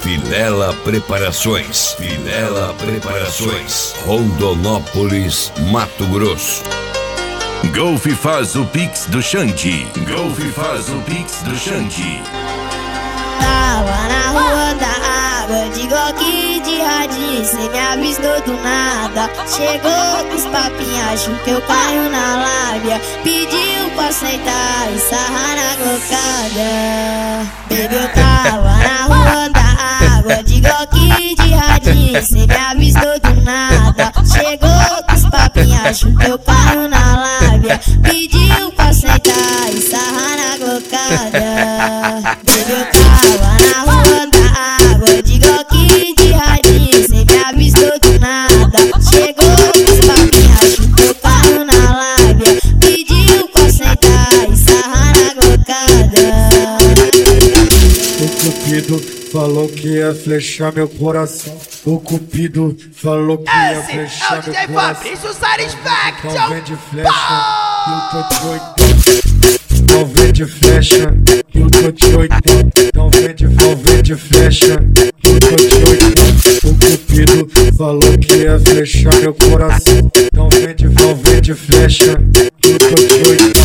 Vilela Preparações. Vilela Preparações. Rondonópolis, Mato Grosso. Golf faz o Pix do Xande. Golf faz o Pix do Xande. Tava na rua da água, de golque de radinho, cê me avistou do nada. Chegou com os papinhos, achou que eu caio na lábia. Pediu pra sentar e sarrar na glocada. Baby, eu tava na rua da água, de golque de radinho, cê me avistou do nada. Chegou com os papinhos, achou que eu caio na lábia. Pediu pra sentar e sarrar na glocada. Baby, eu tava na rua da água, de golque de radinho, cê me avistou do nada. Chegou com os papinhos, achou que eu caio na lábia. Pediu pra sentar e sarrar na glocada. O Cupido falou que ia flechar meu coração. O Cupido falou que ia flechar meu coração. Então vem de flecha, eu tô de 80. Então vem de flecha, eu tô de 80. Então vem de flecha, eu tô de 80. O Cupido falou que ia flechar meu coração. Então vem de flecha, eu tô de 80.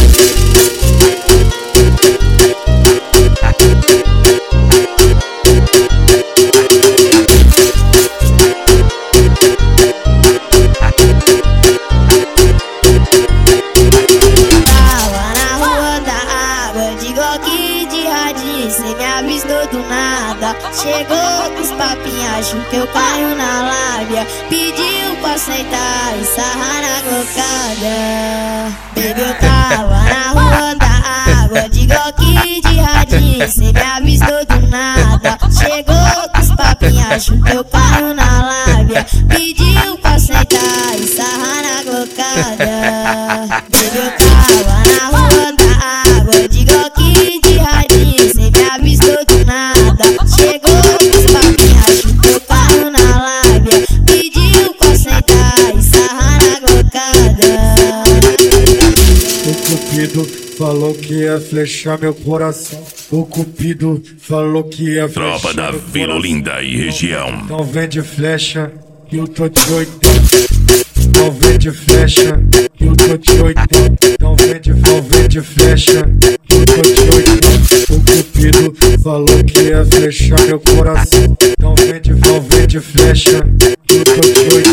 Cê me avistou do nada. Chegou com os papinhos, achou que eu caio na lábia. Pediu pra sentar e sarrar na glocada. Baby, eu tava na rua da água, de golque de radinho, cê me avistou do nada. Chegou com os papinhos, achou que eu caio na lábia. Pediu pra sentar e sarrar na glocada. Baby, eu tava na rua da água, de golque de radinho, cê me avistou do nada. Chegou com os papinhos, achou que eu caio na lábia. Pediu pra sentar e sarrar na glocada. O Cupido falou que ia flechar meu coração. O Cupido falou que ia flechar Tropa da Vila Olinda e região. Então vem de flecha, eu tô de 80. Então vem de flecha, eu tô de 80. Então vem de flecha, eu tô de 80. O Cupido falou que ia flechar meu coração. Então vem de flecha, eu tô de 80.